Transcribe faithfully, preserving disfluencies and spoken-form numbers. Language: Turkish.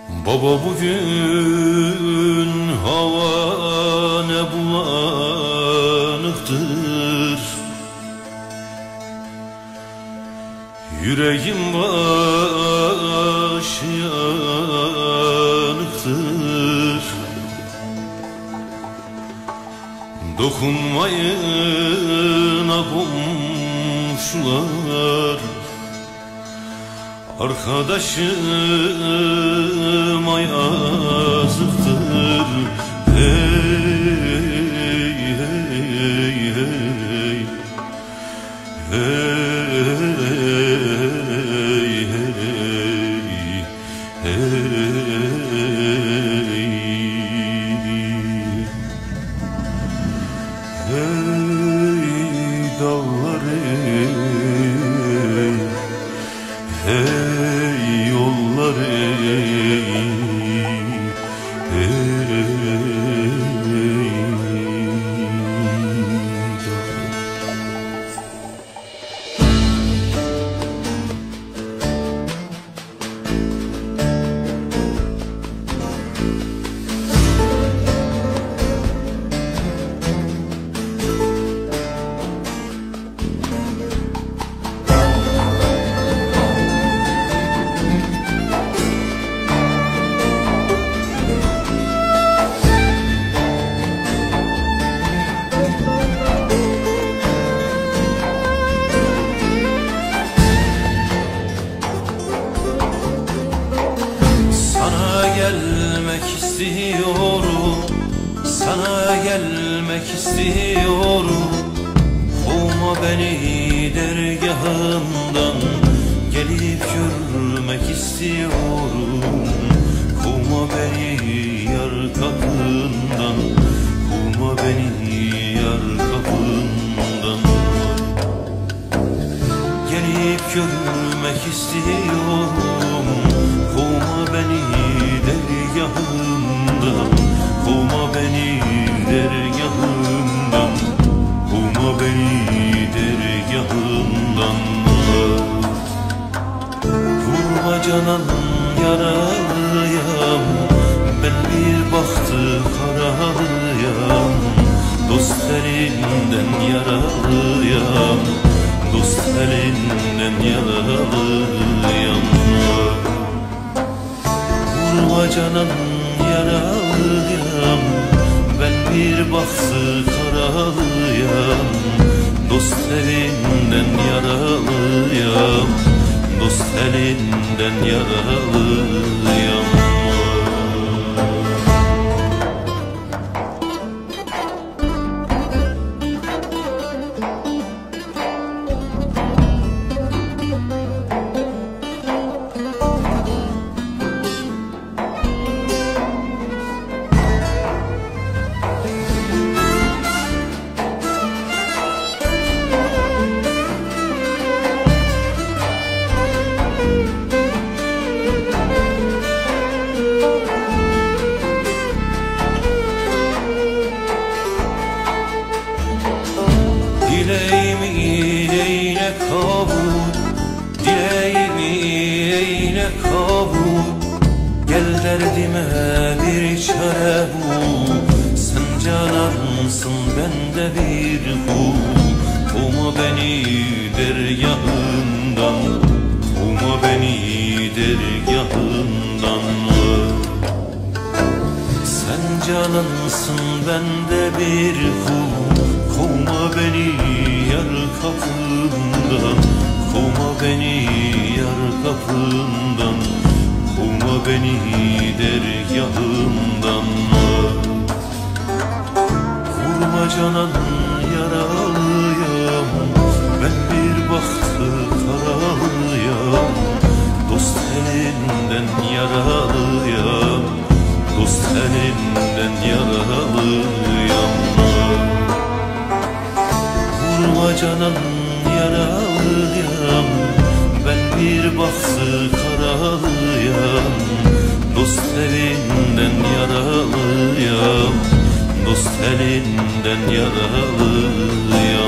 Baba bugün hava ne bulanıktır, yüreğim başı yanıktır. Dokunmayın a komşular, arkadaşıma yazıktır. Hey hey hey hey hey hey hey dağlar ey, hey yollar ey, hey gelmek istiyorum, sana gelmek istiyorum. Kovma beni dergahından, gelip görmek istiyorum. Kovma beni yar kapından, kovma beni yar kapından. Gelip görmek istiyorum, kovma beni dergahından, kovma beni dergahından, kovma beni dergahından. Vurma canan yaralıyam, ben bir bahtı karalıyam. Dost elinden yaralıyam, dost elinden yaralıyam. Vurma canan yaralıyam, ben bir bahtı karalıyam. Dost elinden yaralıyam, dost elinden yaralıyam. Dileğimi eyle kabul, dileğimi eyle kabul. Gel derdime bir çare bul. Sen canansın, ben de bir kul. Kovma beni dergahından, kovma beni dergahından. Sen canansın, ben de bir kul. Kovma beni yar kapından, kovma beni yar kapından, kovma beni dergahından. Vurma canan yaralıyam, ben bir bahtı karalıyam. Dost elinden yaralıyam, dost elinden yaralıyam. Vurma canan yaralıyam, ben bir bahtı karalıyam. Dost elinden yaralıyam, dost elinden yaralıyam.